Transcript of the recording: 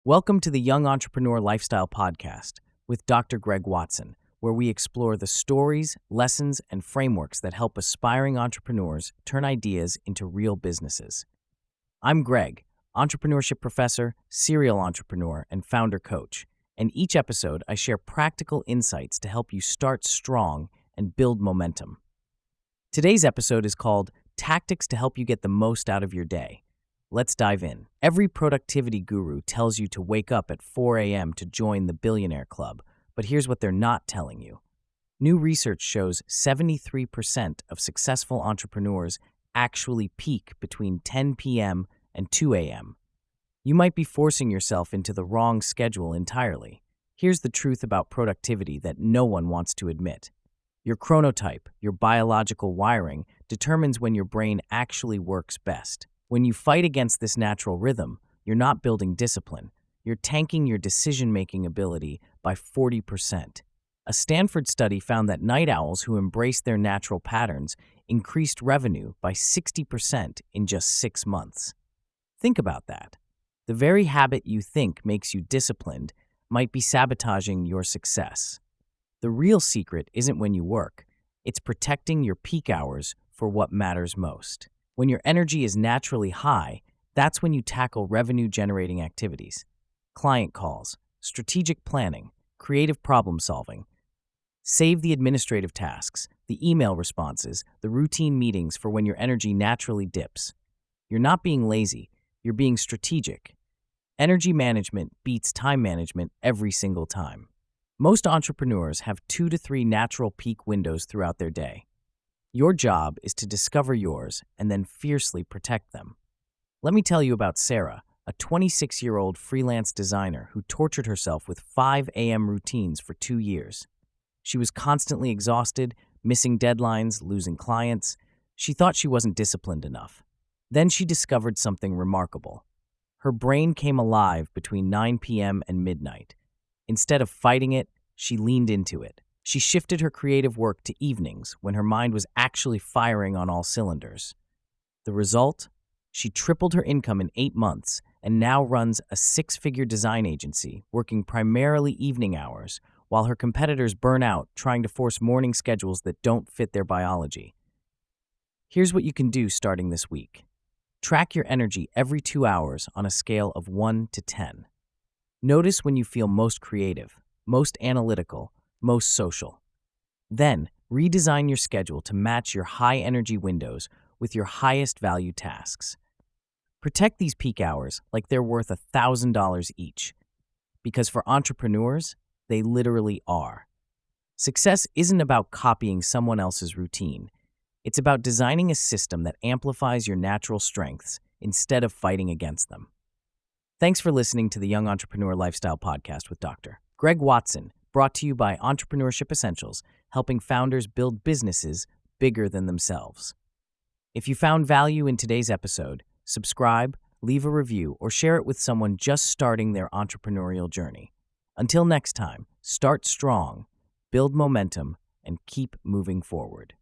Welcome to the Young Entrepreneur Lifestyle Podcast with Dr. Greg Watson, where we explore the stories, lessons, and frameworks that help aspiring entrepreneurs turn ideas into real businesses. I'm Greg, entrepreneurship professor, serial entrepreneur, and founder coach, and each episode I share practical insights to help you start strong and build momentum. Today's episode is called Tactics to Help You Get the Most Out of Your Day. Let's dive in. Every productivity guru tells you to wake up at 4 a.m. to join the Billionaire Club, but here's what they're not telling you. New research shows 73% of successful entrepreneurs actually peak between 10 p.m. and 2 a.m. You might be forcing yourself into the wrong schedule entirely. Here's the truth about productivity that no one wants to admit. Your chronotype, your biological wiring, determines when your brain actually works best. When you fight against this natural rhythm, you're not building discipline. You're tanking your decision-making ability by 40%. A Stanford study found that night owls who embraced their natural patterns increased revenue by 60% in just 6 months. Think about that. The very habit you think makes you disciplined might be sabotaging your success. The real secret isn't when you work. It's protecting your peak hours for what matters most. When your energy is naturally high, that's when you tackle revenue-generating activities. Client calls, strategic planning, creative problem-solving. Save the administrative tasks, the email responses, the routine meetings for when your energy naturally dips. You're not being lazy, you're being strategic. Energy management beats time management every single time. Most entrepreneurs have 2 to 3 natural peak windows throughout their day. Your job is to discover yours and then fiercely protect them. Let me tell you about Sarah, a 26-year-old freelance designer who tortured herself with 5 a.m. routines for 2 years. She was constantly exhausted, missing deadlines, losing clients. She thought she wasn't disciplined enough. Then she discovered something remarkable. Her brain came alive between 9 p.m. and midnight. Instead of fighting it, she leaned into it. She shifted her creative work to evenings when her mind was actually firing on all cylinders. The result? She tripled her income in 8 months and now runs a 6-figure design agency, working primarily evening hours, while her competitors burn out trying to force morning schedules that don't fit their biology. Here's what you can do starting this week. Track your energy every 2 hours on a scale of 1 to 10. Notice when you feel most creative, most analytical, most social. Then, redesign your schedule to match your high-energy windows with your highest-value tasks. Protect these peak hours like they're worth $1,000 each, because for entrepreneurs, they literally are. Success isn't about copying someone else's routine. It's about designing a system that amplifies your natural strengths instead of fighting against them. Thanks for listening to the Young Entrepreneur Lifestyle Podcast with Dr. Greg Watson, brought to you by Entrepreneurship Essentials, helping founders build businesses bigger than themselves. If you found value in today's episode, subscribe, leave a review, or share it with someone just starting their entrepreneurial journey. Until next time, start strong, build momentum, and keep moving forward.